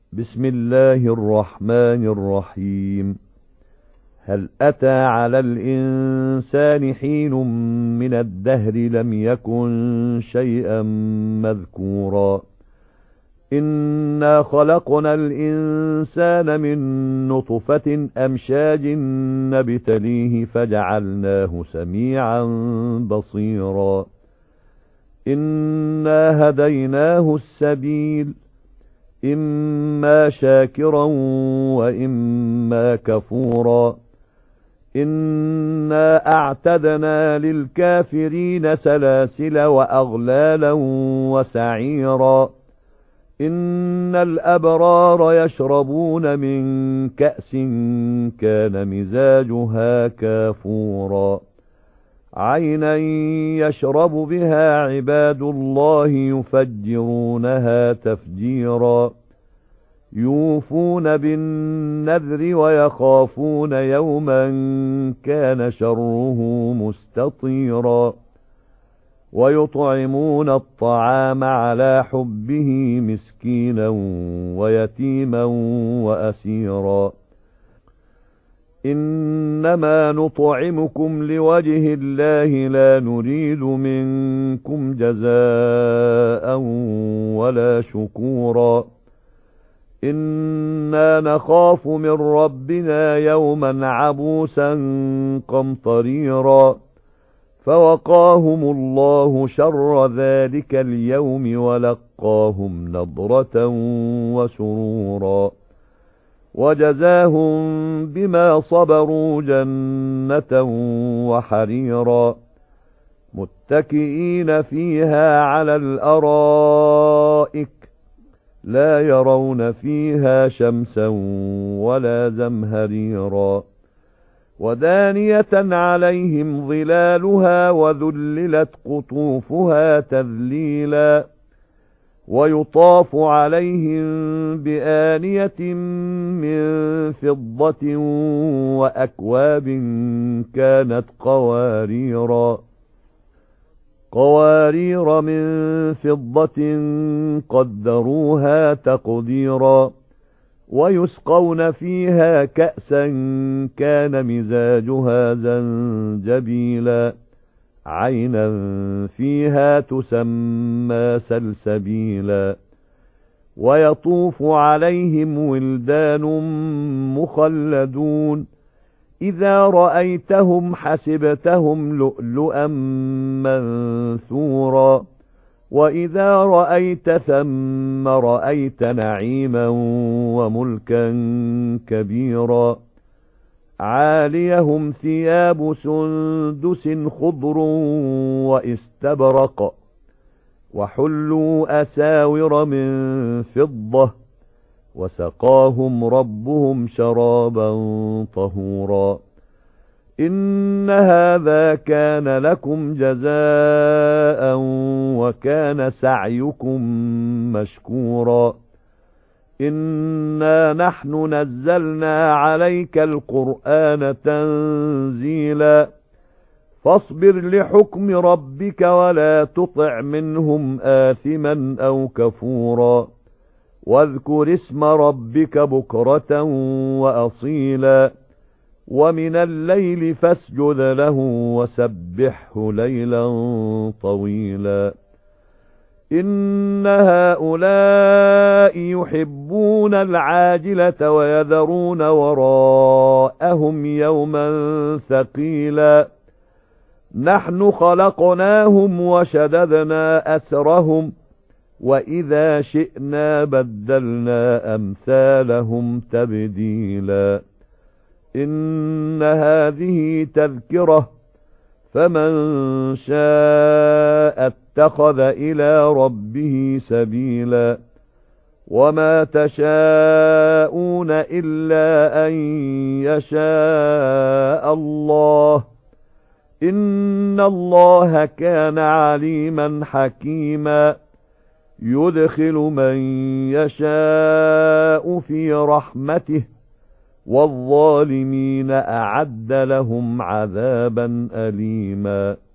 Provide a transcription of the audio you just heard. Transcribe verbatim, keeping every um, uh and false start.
بسم الله الرحمن الرحيم. هل أتى على الإنسان حين من الدهر لم يكن شيئا مذكورا إنا خلقنا الإنسان من نطفة أمشاج نبتليه فجعلناه سميعا بصيرا إنا هديناه السبيل إما شاكرا وإما كفورا إنا أعتدنا للكافرين سلاسل وأغلالا وسعيرا إن الأبرار يشربون من كأس كان مزاجها كافورا عينا يشرب بها عباد الله يفجرونها تفجيرا يوفون بالنذر ويخافون يوما كان شره مستطيرا ويطعمون الطعام على حبه مسكينا ويتيما وأسيرا إنما نطعمكم لوجه الله لا نريد منكم جزاء ولا شكورا إنا نخاف من ربنا يوما عبوسا قمطريرا فوقاهم الله شر ذلك اليوم ولقاهم نضرة وسرورا وجزاهم بما صبروا جنة وحريرا متكئين فيها على الأرائك لا يرون فيها شمسا ولا زمهريرا ودانية عليهم ظلالها وذللت قطوفها تذليلا ويطاف عليهم بآنية من فضة وأكواب كانت قواريرا قوارير من فضة قدروها تقديرا ويسقون فيها كأسا كان مزاجها زنجبيلا عينا فيها تسمى سلسبيلا ويطوف عليهم ولدان مخلدون إذا رأيتهم حسبتهم لؤلؤا منثورا وإذا رأيت ثم رأيت نعيما وملكا كبيرا عاليهم ثياب سندس خضر واستبرق وحلوا أساور من فضة وسقاهم ربهم شرابا طهورا إن هذا كان لكم جزاء وكان سعيكم مشكورا إنا نحن نزلنا عليك القرآن تنزيلا فاصبر لحكم ربك ولا تطع منهم آثما أو كفورا واذكر اسم ربك بكرة وأصيلا ومن الليل فاسجد له وسبحه ليلا طويلا إن هؤلاء يحبون العاجلة ويذرون وراءهم يوما ثقيلا نحن خلقناهم وشددنا أسرهم وإذا شئنا بدلنا أمثالهم تبديلا إن هذه تذكرة فمن شاء اتخذ إلى ربه سبيلا وما تشاءون إلا أن يشاء الله إن الله كان عليما حكيما يدخل من يشاء في رحمته والظالمين أعد لهم عذابا أليما